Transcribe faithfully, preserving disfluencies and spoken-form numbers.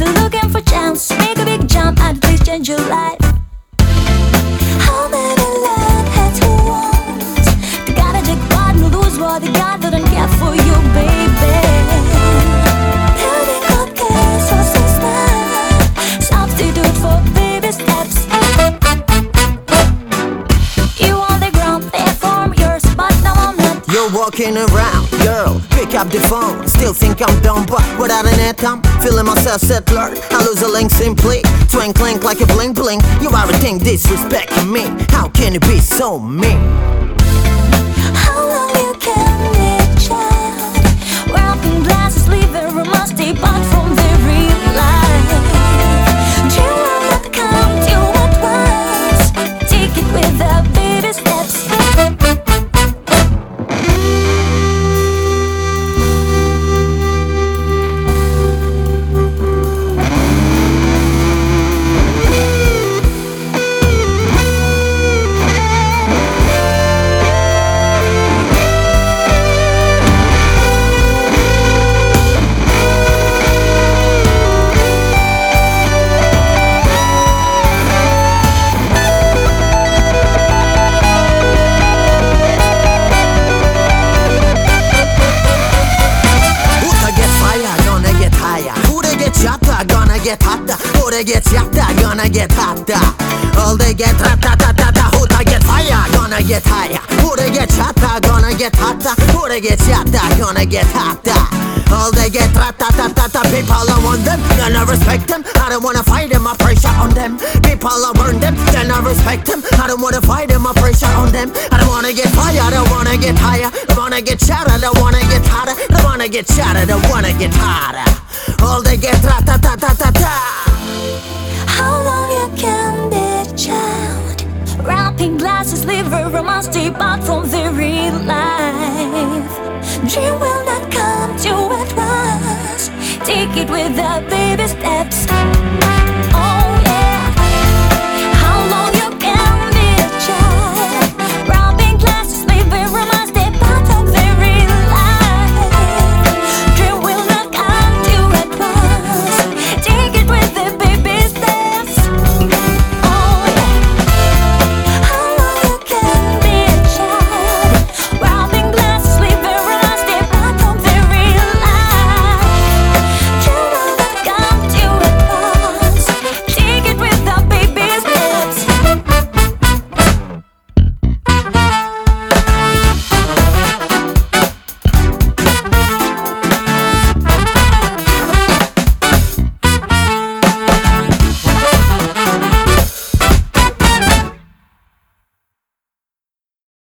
Still looking for chance, make a big jump and please change your life. How many love heads who wants to got a jackpot and lose what they got, didn't care for you, baby. Building up case for so smart, substitute for baby steps. You on the ground, they form yours, but now I'm not. You're walking around, girl, pick up the phone. Still think I'm dumb, but without an net I'm feeling myself settler. I lose a link simply, twinkling like a bling bling. You are a thing disrespecting me, how can you be so mean? How long you can be child, wrapping glasses, leaving a musty part from the real life. You will not come to what was, take it with the baby steps. Gonna get hotter, who they get shatter, gonna get hotter. All they get ta-ta-ta-ta-ta, who they get fire, gonna get higher. Who they get shatter, gonna get hotter, who they get shatter, gonna get hotter. All they get ta-ta-ta-ta-ta, people I want them, gonna respect them. I don't wanna fight them, I pressure on them. People I burn them, then I respect them. I don't wanna fight them, I pressure on them. I don't wanna get fire, I don't wanna get higher. I wanna get shatter, I don't wanna get hotter. I wanna get shatter, I don't wanna get hotter. All they get ta-ta-ta-ta-ta-ta. How long you can be a child, wrapping glasses, liver, romance, deep out from the real life. Dream will not come to at once, take it with the baby steps.